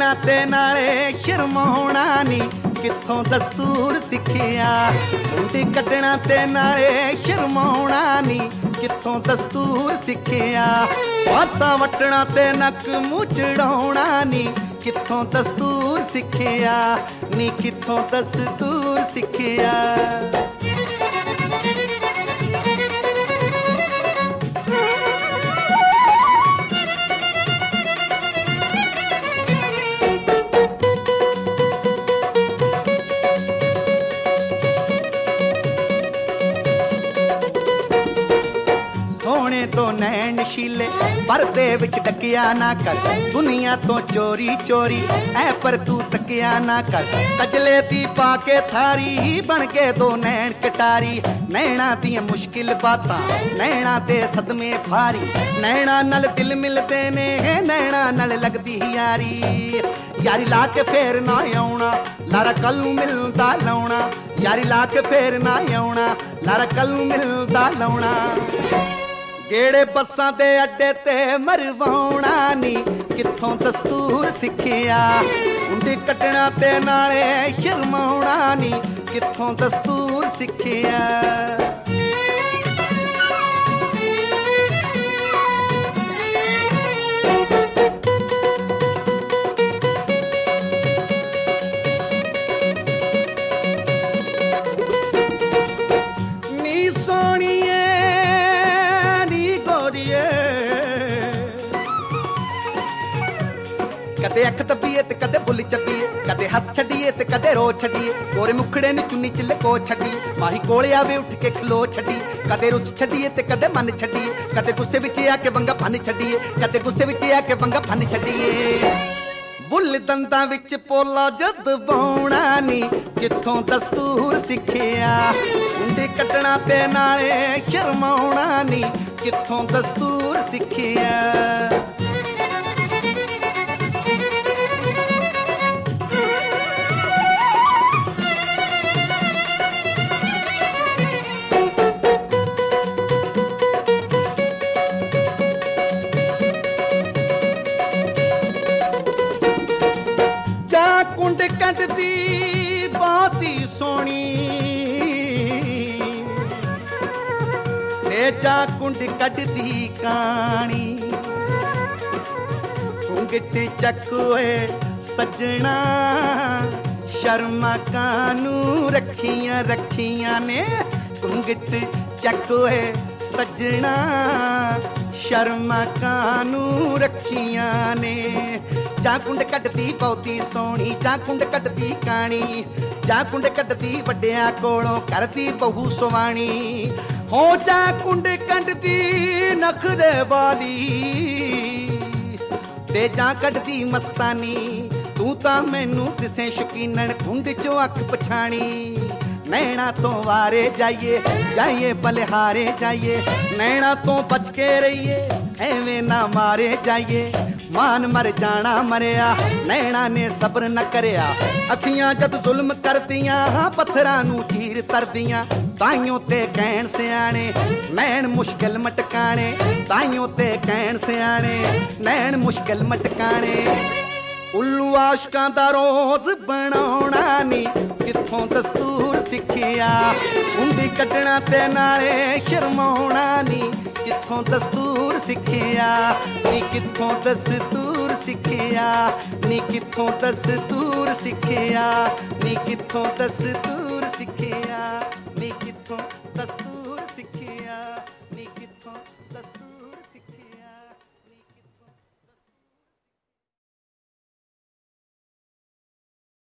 ਕੱਟਣਾ ਤੇ ਨਾਲੇ ਸ਼ਰਮਾਉਣਾ ਨੀ, ਕਿੱਥੋਂ ਦਸਤੂਰ ਸਿੱਖਿਆ। ਕੁੰਡੀ ਕੱਢਣਾ ਤੇ ਨਾਲੇ ਸ਼ਰਮਾਉਣਾ ਨੀ, ਕਿੱਥੋਂ ਦਸਤੂਰ ਸਿੱਖਿਆ। ਪਾਸਾ ਵੱਟਣਾ ਤੇ ਨੱਕ ਮੂੰਹ ਚੜਾਉਣਾ ਨੀ, ਕਿੱਥੋਂ ਦਸਤੂਰ ਸਿੱਖਿਆ ਨੀ, ਕਿੱਥੋਂ ਦਸਤੂਰ ਸਿੱਖਿਆ। ਸੋਹਣੇ ਤੋਂ ਨੈਣ ਨਸ਼ੀਲੇ ਪਰਦੇ ਵਿੱਚ ਡੱਕਿਆ ਨਾ ਕਰ, ਦੁਨੀਆ ਤੋਂ ਚੋਰੀ ਚੋਰੀ ਐ ਪਰ ਤੂੰ ਤੱਕਿਆ ਨਾ ਕਰ। ਕਜਲੇ ਦੀ ਪਾ ਕੇ ਥਾਰੀ ਬਣ ਕੇ ਦੋ ਨੈਣ ਕਟਾਰੀ, ਨੈਣਾ ਦੀਆਂ ਮੁਸ਼ਕਿਲ ਬਾਤਾਂ ਨੈਣਾ ਦੇ ਸਦਮੇ ਭਾਰੀ। ਨੈਣਾ ਨਾਲ ਦਿਲ ਮਿਲਦੇ ਨੇ, ਨੈਣਾ ਨਾਲ ਲੱਗਦੀ ਯਾਰੀ। ਯਾਰੀ ਲਾ ਕੇ ਫੇਰ ਨਾ ਆਉਣਾ, ਲਾਰਾ ਕੱਲ ਨੂੰ ਮਿਲਦਾ ਲਾਉਣਾ। ਯਾਰੀ ਲਾ ਕੇ ਫੇਰ ਨਾ ਆਉਣਾ, ਲਾਰਾ ਕੱਲ ਨੂੰ ਮਿਲਦਾ ਲਾਉਣਾ। ਗੇੜੇ ਬੱਸਾਂ ਦੇ ਅੱਡੇ ਤੇ ਮਰਵਾਉਣਾ ਨੀ, ਕਿੱਥੋਂ ਦਸਤੂਰ ਸਿੱਖਿਆ। ਕੁੰਡੀ ਕੱਢਣਾ ਤੇ ਨਾਲੇ ਸ਼ਰਮਾਉਣਾ ਨੀ, ਕਿੱਥੋਂ ਦਸਤੂਰ ਸਿੱਖਿਆ। ਨੀ ਸੋਹਣੀਏ ਕਦੇ ਅੱਖ ਦੱਬੀਏ ਤੇ ਕਦੇ ਬੁੱਲ ਚੱਬੀਏ, ਕਦੇ ਹੱਥ ਛੱਡੀਏ ਤੇ ਕਦੇ ਰੋ ਛੱਡੀਏ। ਗੋਰੇ ਮੁਖੜੇ ਨੂੰ ਚੁੰਨੀ ਚ ਲਕੋ ਛੱਡੀਏ, ਮਾਹੀ ਕੋਲੇ ਆਵੇ ਉੱਠ ਕੇ ਖਲੋ ਛੱਡੀਏ। ਕਦੇ ਰੁੱਸ ਛੱਡੀਏ ਤੇ ਕਦੇ ਮਨ ਛੱਡੀਏ, ਕਦੇ ਗੁੱਸੇ ਵਿੱਚ ਆ ਕੇ ਵੰਗਾ ਫਨ ਛੱਡੀਏ, ਕਦੇ ਗੁੱਸੇ ਵਿੱਚ ਆ ਕੇ ਵੰਗਾ ਫਨ ਛੱਡੀਏ। ਬੁੱਲ ਦੰਦਾਂ ਵਿੱਚ ਪੋਲਾ ਜਦ ਬਾਉਣਾ ਨੀ, ਕਿੱਥੋਂ ਦਸਤੂਰ ਸਿੱਖਿਆ। ਕੁੰਡੀ ਕੱਢਣਾ ਤੇ ਨਾਲੇ ਸ਼ਰਮਾਉਣਾ ਨੀ, ਕਿੱਥੋਂ ਦਸਤੂਰ ਸਿੱਖਿਆ। ਕੁੰਡ ਕੱਢਦੀ ਬਹੁਤੀ ਸੋਹਣੀ ਤੇ ਜਾ ਕੁੰਡ ਕੱਢਦੀ ਕਾਣੀ। ਘੁੰਗਟ ਚੱਕ ਓਏ ਸੱਜਣਾ, ਸ਼ਰਮਾਂ ਕਾਨੂੰ ਰੱਖੀਆਂ ਰੱਖੀਆਂ ਨੇ। ਘੁੰਗਟ ਚੱਕ ਓਏ ਸੱਜਣਾ, ਸ਼ਰਮਾਂ ਕਾਨੂੰ ਰੱਖੀਆਂ ਨੇ। ਜਾਂ ਕੁੰਡ ਕੱਢਦੀ ਬਹੁਤੀ ਸੋਹਣੀ, ਜਾਂ ਕੁੰਡ ਕੱਢਦੀ ਕਾਣੀ। ਜਾਂ ਕੁੰਡ ਕੱਢਦੀ ਵੱਡਿਆਂ ਕੋਲੋਂ ਕਰਦੀ ਬਹੂ ਸੁਵਾਣੀ। ਹੋ ਜਾਂ ਕੁੰਡ ਕੱਢਦੀ ਨਖਰੇ ਵਾਲੀ ਤੇ ਜਾਂ ਕੱਢਦੀ ਮਸਤਾਨੀ। ਤੂੰ ਤਾਂ ਮੈਨੂੰ ਦਿਸੇ ਸ਼ਕੀਨਣ, ਕੁੰਡ ਚੋਂ ਅੱਖ ਪਛਾਣੀ। ਨੈਣਾ ਤੋਂ ਵਾਰੇ ਜਾਈਏ ਜਾਈਏ ਬਲਿਹਾਰੇ ਜਾਈਏ, ਨੈਣਾ ਤੋਂ ਬਚ ਕੇ ਰਹੀਏ ਐਵੇਂ ਨਾ ਮਾਰੇ ਜਾਈਏ। ਮਾਨ ਮਰ ਜਾਣਾ ਮਰਿਆ, ਨੈਣਾ ਨੇ ਸਬਰ ਨਾ ਕਰਿਆ। ਅੱਖੀਆਂ ਜਦ ਜ਼ੁਲਮ ਕਰਦੀਆਂ, ਪੱਥਰਾਂ ਨੂੰ ਚੀਰ ਤਰਦੀਆਂ। ਤਾਈਓ ਤੇ ਕਹਿਣ ਸਿਆਣੇ ਨੈਣ ਮੁਸ਼ਕਿਲ ਮਟਕਾਣੇ, ਤਾਈਓ ਤੇ ਕਹਿਣ ਸਿਆਣੇ ਨੈਣ ਮੁਸ਼ਕਿਲ ਮਟਕਾਣੇ। ਉੱਲੂ ਆਸ਼ਕਾਂ ਦਾ ਰੋਜ਼ ਬਣਾਉਣਾ ਨੀ, ਕਿੱਥੋਂ ਦਸਤੂਰ ਸਿੱਖਿਆ। ਕੁੰਡੀ ਕੱਢਣਾ ਤੇ ਨਾਲੇ ਸ਼ਰਮਾਉਣਾ ਨੀ, ਕਿੱਥੋਂ ਦਸਤੂਰ ਸਿੱਖਿਆ ਨੀ, ਕਿੱਥੋਂ ਦਸਤੂਰ ਸਿੱਖਿਆ ਨੀ, ਕਿੱਥੋਂ ਦਸਤੂਰ ਸਿੱਖਿਆ ਨੀ, ਕਿੱਥੋਂ ਦਸਤੂਰ ਸਿੱਖਿਆ ਨੀ, ਕਿੱਥੋਂ ਦਸਤੂਰ ਸਿੱਖਿਆ।